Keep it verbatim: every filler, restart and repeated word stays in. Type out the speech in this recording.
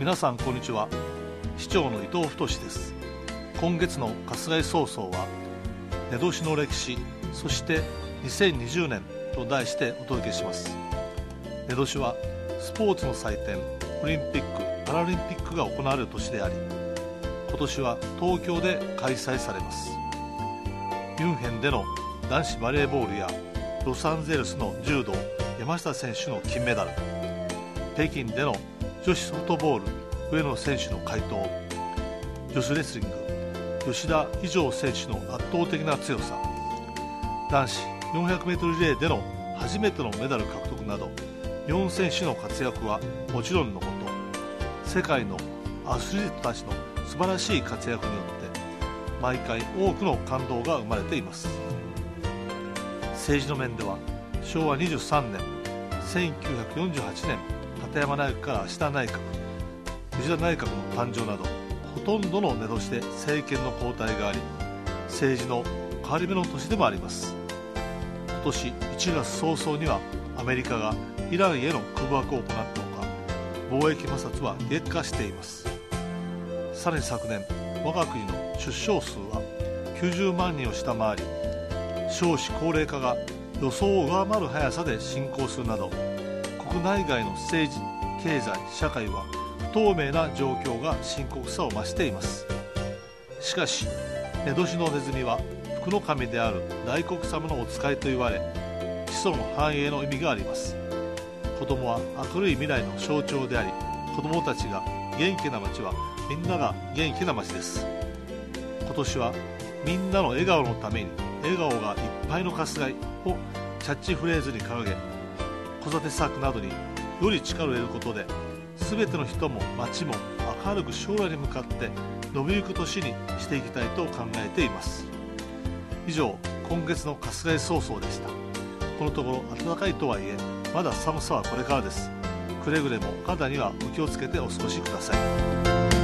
皆さんこんにちは。市長の伊藤太です。今月の春日井早々は根年の歴史、そしてにせんにじゅうねんと題してお届けします。根年はスポーツの祭典オリンピック・パラリンピックが行われる年であり、今年は東京で開催されます。ミュンヘンでの男子バレーボールやロサンゼルスの柔道山下選手の金メダル、北京での女子ソフトボール上野選手の快投、女子レスリング吉田以上選手の圧倒的な強さ、男子 よんひゃくメートル リレーでの初めてのメダル獲得など、よん選手の活躍はもちろんのこと、世界のアスリートたちの素晴らしい活躍によって毎回多くの感動が生まれています。政治の面ではしょうわにじゅうさんねん、せんきゅうひゃくよんじゅうはちねん片山内閣から芦田内閣、藤田内閣の誕生など、ほとんどの根年で政権の交代があり、政治の変わり目の年でもあります。今年いちがつ早々にはアメリカがイランへの空爆を行ったほか、貿易摩擦は激化しています。さらに昨年、我が国の出生数はきゅうじゅうまんにんを下回り、少子高齢化が予想を上回る速さで進行するなど、国内外の政治、経済、社会は不透明な状況が深刻さを増しています。しかし、根年のネズミは福の神である大黒様のお使いと言われ、子孫繁栄の意味があります。子供は明るい未来の象徴であり、子供たちが元気な町はみんなが元気な町です。今年はみんなの笑顔のために笑顔がいっぱいの春日井をキャッチフレーズに掲げ、子育て策などにより力を入れることで、全ての人も町も明るく将来に向かって伸びゆく年にしていきたいと考えています。以上、今月の春日井早々でした。このところ暖かいとはいえ、まだ寒さはこれからです。くれぐれもお体にはお気をつけてお過ごしください。